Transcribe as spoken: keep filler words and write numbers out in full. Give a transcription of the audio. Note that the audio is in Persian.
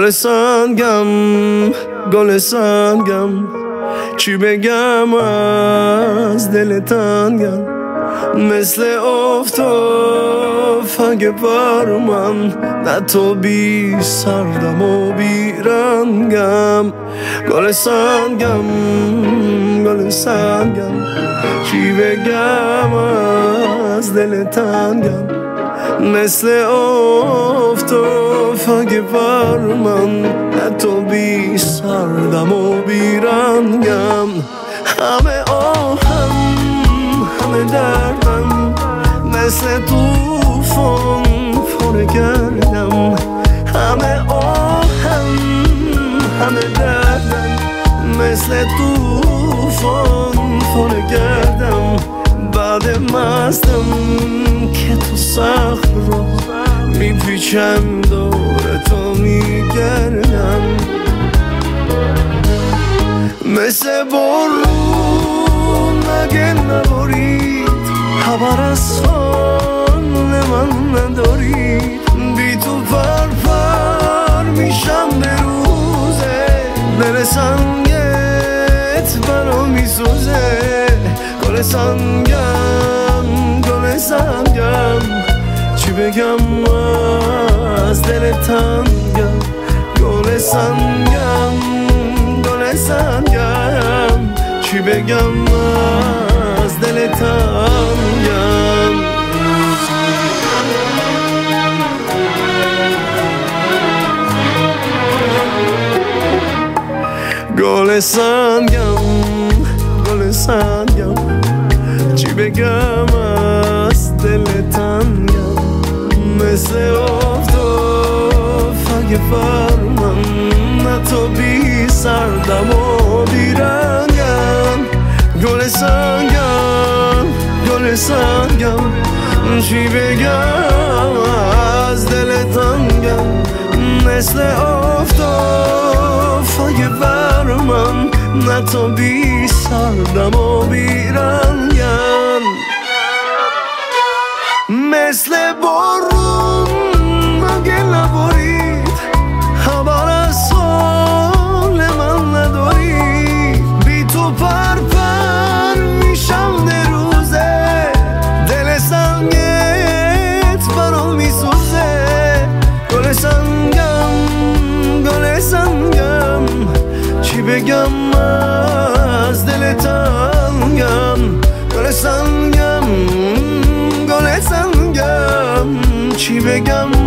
گل سنگم گل سنگم چی بگم از دل تنگم مثل آفتاب اگه بر من نه تو بی سردم و بی رنگم گل سنگم گل سنگم چی بگم از دل تنگم مثل آفتاب اگه بر من نه تو بی سردم و بی رنگم همه آهم همه دردم مثل توفان پر کردم همه آهم همه دردم مثل توفان پر کردم بعد مستم که تو سخت رو میپیچم دور تو میگردم مثل بارون مگه نبارید خبر از حال من ندارید بی تو پر پر میشم به روزه دل سنگت برا میسوزه گل سنگم گل سنگم چی بگم از دل تنگم گل سنگم گل سنگم چی بگم از دل تنگم گل سنگم گل سنگم چی بگم از دل تنگم مثل آفتاب اگه بر من نه تو بی سردم و بی رنگم گل سنگم گل سنگم چی بگم از دل تنگم مثل آفتاب اگه بر من نه تو بی سردم و بی رنگم مثل بارون مگه نبارید خبر از حال من ندارید بی تو پر پر میشم در روزه دل سنگت برام میسوزه گل سنگم گل سنگم چی بگم از دل تنگم گل سنگم گل سنگم چی بگم